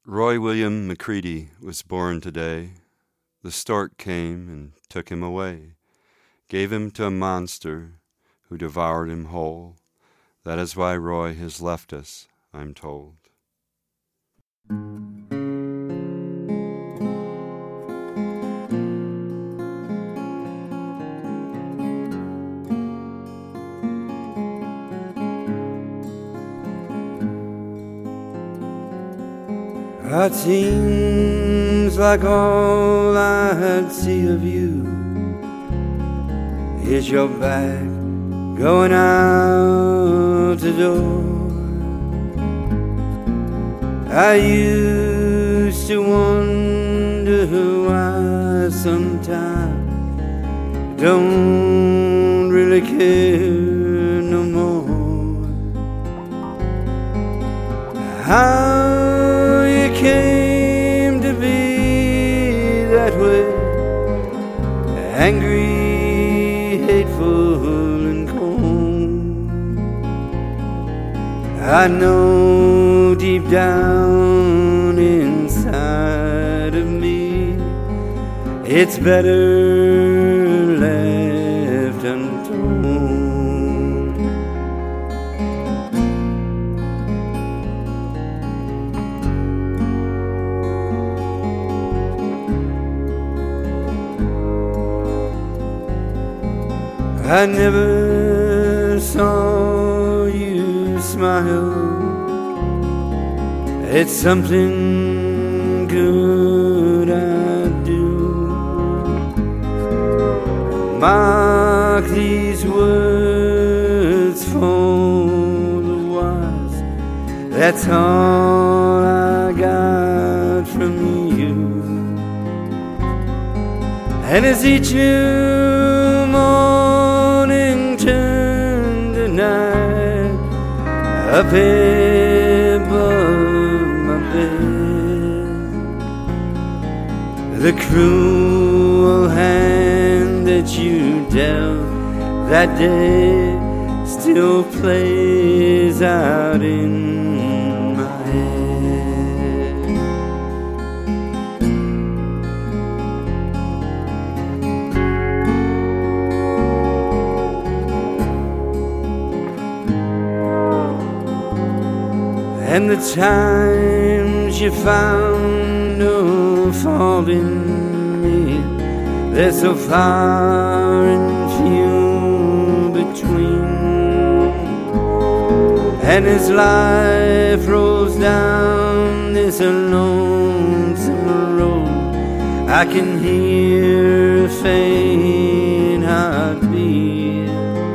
Roy William Macready was born today. The stork came and took him away, gave him to a monster who devoured him whole. That is why Roy has left us, I'm told. It seems like all I'd see of you is your back going out the door. I used to wonder why sometimes don't really care no more. How you came to be that way, angry, hateful, and cold. I know deep down inside of me it's better left untold. I never saw you smile. It's something good I do. Mark these words for the wise. That's all I got from you. And as each new morning turned to night, up above my bed, the cruel hand that you dealt that day still plays out in my head. And the times you found no fault in me, they're so far and few between. And as life rolls down this lonesome road, I can hear a faint heartbeat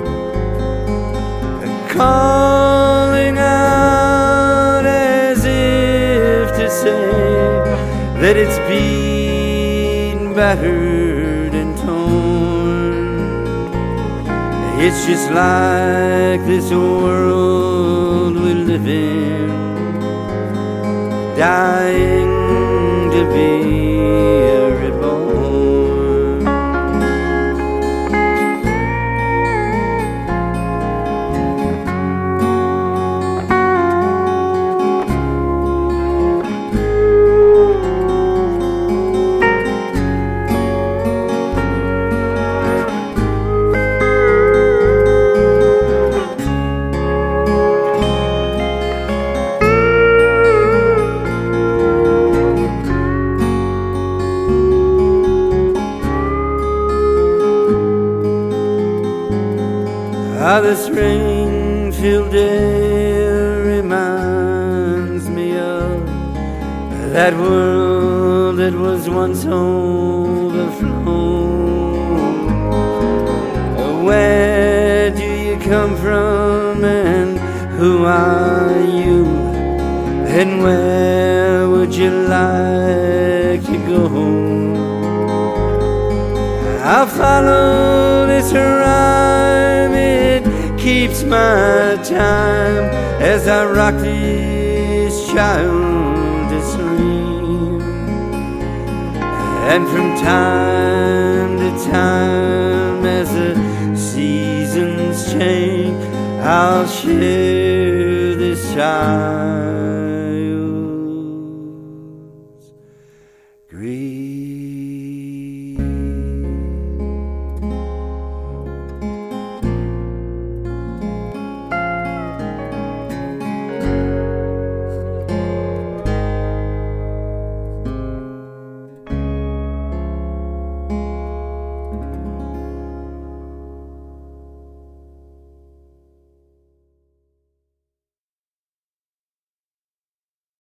calling out as if to say that it's beaten, battered, and torn. It's just like this world we live in, dying to be reborn. How this rain-filled air reminds me of that world that was once overflown. Where do you come from and who are you? And where would you like to go? I'll follow this rhyme, it keeps my time as I rock this child to sleep. And from time to time, as the seasons change, I'll share this child